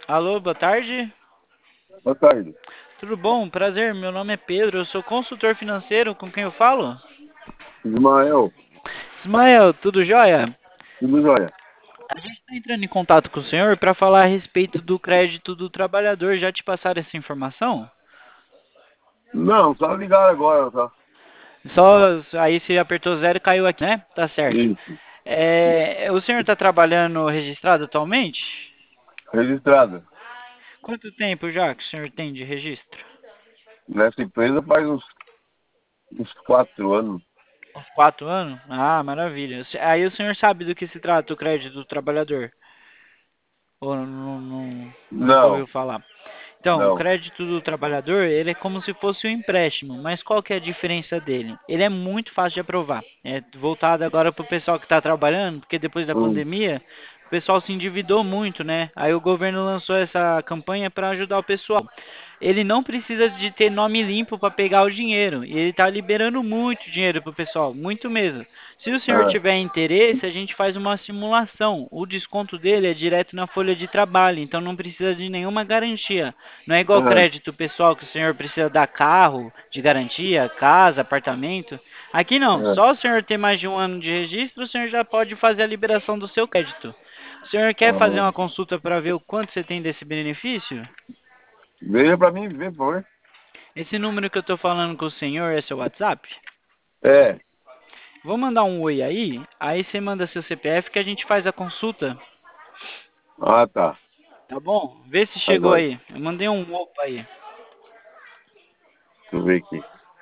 Alô, boa tarde. Boa tarde. Tudo bom? Prazer, meu nome é Pedro, eu sou consultor financeiro, com quem eu falo? Ismael, Ismael, tudo jóia? tudo jóia? A gente está entrando em contato com o senhor para falar a respeito do crédito do trabalhador. Já te passaram essa informação? Não, só ligar agora, tá? Só aí você apertou zero e caiu aqui, né? Tá certo. Isso, O senhor está trabalhando registrado atualmente? registrada. Quanto tempo já que o senhor tem de registro? Nessa empresa faz uns 4 anos. Uns 4 anos? Ah, maravilha. Aí o senhor sabe do que se trata o crédito do trabalhador? Ou nunca Não, ouviu falar? Então, o não. crédito do trabalhador, ele é como se fosse um empréstimo, mas qual que é a diferença dele? Ele é muito fácil de aprovar. É voltado agora para o pessoal que está trabalhando, porque depois da Hum, pandemia, o pessoal se endividou muito, né? Aí o governo lançou essa campanha para ajudar o pessoal. Ele não precisa de ter nome limpo para pegar o dinheiro, e ele está liberando muito dinheiro para o pessoal, muito mesmo. Se o senhor é, tiver interesse, a gente faz uma simulação. O desconto dele é direto na folha de trabalho, então não precisa de nenhuma garantia. Não é igual é, crédito pessoal que o senhor precisa dar carro de garantia, casa, apartamento. Aqui não, é. só o senhor ter mais de um ano de registro, o senhor já pode fazer a liberação do seu crédito. O senhor quer fazer Ah, uma consulta para ver o quanto você tem desse benefício? veja pra mim ver, por favor. Esse número que eu estou falando com o senhor é seu WhatsApp? É. Vou mandar um oi aí você manda seu CPF que a gente faz a consulta, Ah, tá. tá bom? Vê se Tá chegou jóia. aí. Eu mandei um opa aí. Deixa eu ver aqui.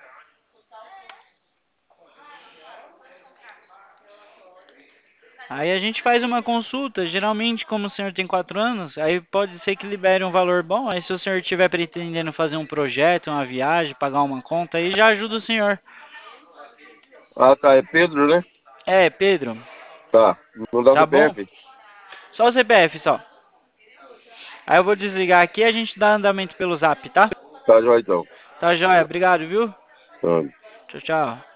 Aí a gente faz uma consulta, geralmente como o senhor tem 4 anos, aí pode ser que libere um valor bom, aí se o senhor estiver pretendendo fazer um projeto, uma viagem, pagar uma conta, aí já ajuda o senhor. Ah, tá. É Pedro, né? É, Pedro, Tá. Vou dar o tá bom? CPF. Só o CPF só. Aí eu vou desligar aqui e a gente dá andamento pelo zap, tá? Tá jóia, então. Tá joia, obrigado, viu? Tá. Tchau, tchau.